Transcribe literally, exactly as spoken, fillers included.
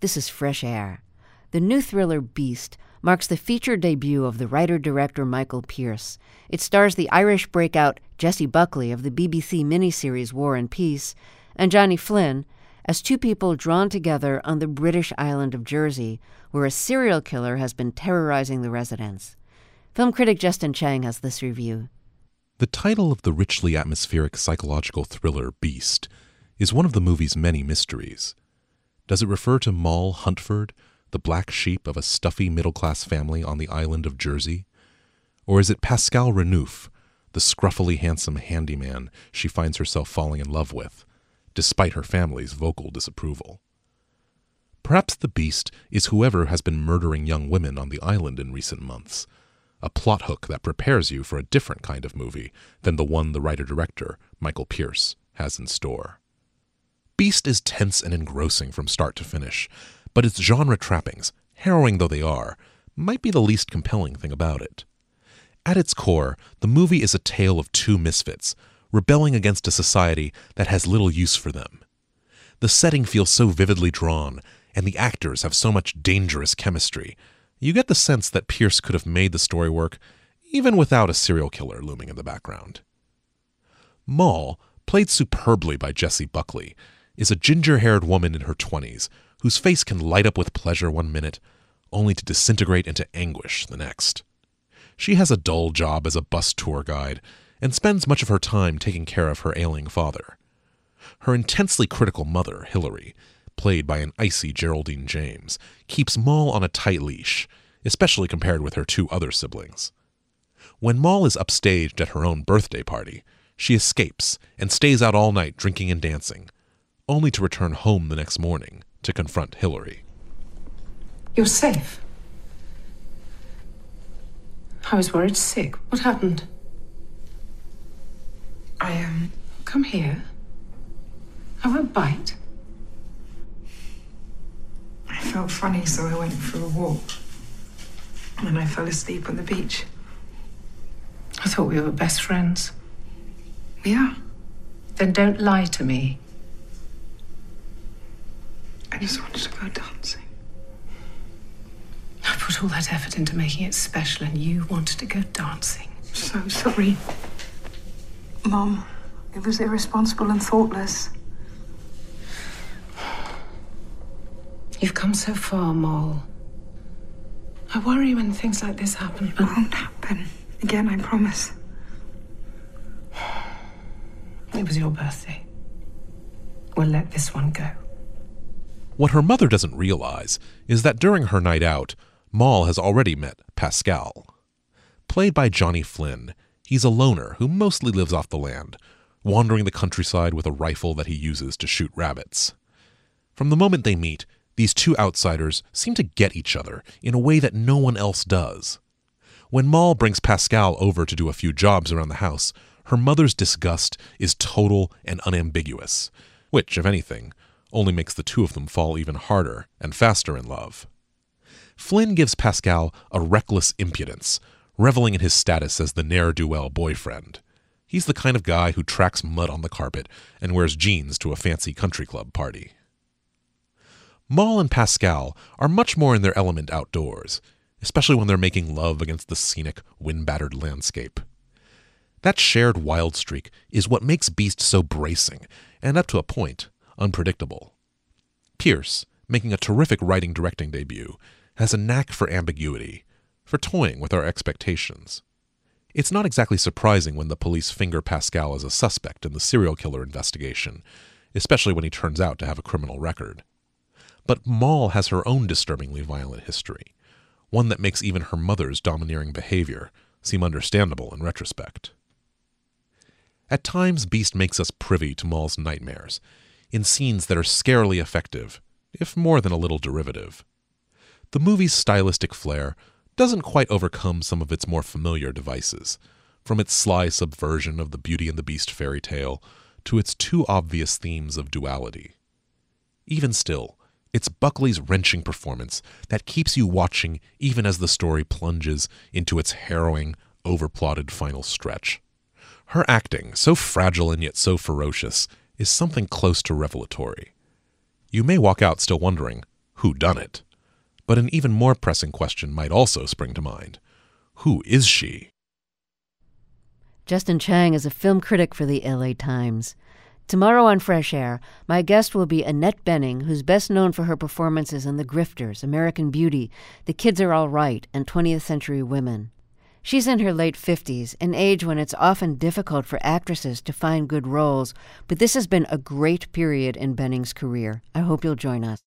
This is fresh air. The new thriller Beast marks the feature debut of the writer-director Michael Pearce. It stars the Irish breakout Jessie Buckley of the B B C miniseries War and Peace and Johnny Flynn as two people drawn together on the British island of Jersey, where a serial killer has been terrorizing the residents. Film critic Justin Chang has this review. The title of the richly atmospheric psychological thriller Beast is one of the movie's many mysteries. Does it refer to Moll Huntford, the black sheep of a stuffy middle-class family on the island of Jersey? Or is it Pascal Renouf, the scruffily handsome handyman she finds herself falling in love with, despite her family's vocal disapproval? Perhaps the Beast is whoever has been murdering young women on the island in recent months, a plot hook that prepares you for a different kind of movie than the one the writer-director, Michael Pearce, has in store. Beast is tense and engrossing from start to finish, but its genre trappings, harrowing though they are, might be the least compelling thing about it. At its core, the movie is a tale of two misfits, rebelling against a society that has little use for them. The setting feels so vividly drawn, and the actors have so much dangerous chemistry, you get the sense that Pearce could have made the story work even without a serial killer looming in the background. Moll, played superbly by Jessie Buckley, is a ginger-haired woman in her twenties whose face can light up with pleasure one minute, only to disintegrate into anguish the next. She has a dull job as a bus tour guide and spends much of her time taking care of her ailing father. Her intensely critical mother, Hilary, played by an icy Geraldine James, keeps Moll on a tight leash, especially compared with her two other siblings. When Moll is upstaged at her own birthday party, she escapes and stays out all night drinking and dancing, only to return home the next morning to confront Hilary. You're safe. I was worried sick. What happened? I, um... Come here. I won't bite. I felt funny, so I went for a walk. And then I fell asleep on the beach. I thought we were best friends. We are. Then don't lie to me. I just wanted to go dancing. I put all that effort into making it special, and you wanted to go dancing. So sorry. Mom, it was irresponsible and thoughtless. You've come so far, Moll. I worry when things like this happen. It won't happen. Again, I promise. It was your birthday. We'll let this one go. What her mother doesn't realize is that during her night out, Moll has already met Pascal. Played by Johnny Flynn, he's a loner who mostly lives off the land, wandering the countryside with a rifle that he uses to shoot rabbits. From the moment they meet, these two outsiders seem to get each other in a way that no one else does. When Moll brings Pascal over to do a few jobs around the house, her mother's disgust is total and unambiguous, which, if anything, only makes the two of them fall even harder and faster in love. Flynn gives Pascal a reckless impudence, reveling in his status as the ne'er-do-well boyfriend. He's the kind of guy who tracks mud on the carpet and wears jeans to a fancy country club party. Moll and Pascal are much more in their element outdoors, especially when they're making love against the scenic, wind-battered landscape. That shared wild streak is what makes Beast so bracing, and up to a point, unpredictable. Pearce, making a terrific writing-directing debut, has a knack for ambiguity, for toying with our expectations. It's not exactly surprising when the police finger Pascal as a suspect in the serial killer investigation, especially when he turns out to have a criminal record. But Moll has her own disturbingly violent history, one that makes even her mother's domineering behavior seem understandable in retrospect. At times, Beast makes us privy to Moll's nightmares, in scenes that are scarily effective, if more than a little derivative. The movie's stylistic flair doesn't quite overcome some of its more familiar devices, from its sly subversion of the Beauty and the Beast fairy tale to its too obvious themes of duality. Even still, it's Buckley's wrenching performance that keeps you watching even as the story plunges into its harrowing, overplotted final stretch. Her acting, so fragile and yet so ferocious, is something close to revelatory. You may walk out still wondering, who done it? But an even more pressing question might also spring to mind. Who is she? Justin Chang is a film critic for the L A Times. Tomorrow on Fresh Air, my guest will be Annette Bening, who's best known for her performances in The Grifters, American Beauty, The Kids Are All Right, and twentieth Century Women. She's in her late fifties, an age when it's often difficult for actresses to find good roles, but this has been a great period in Bening's career. I hope you'll join us.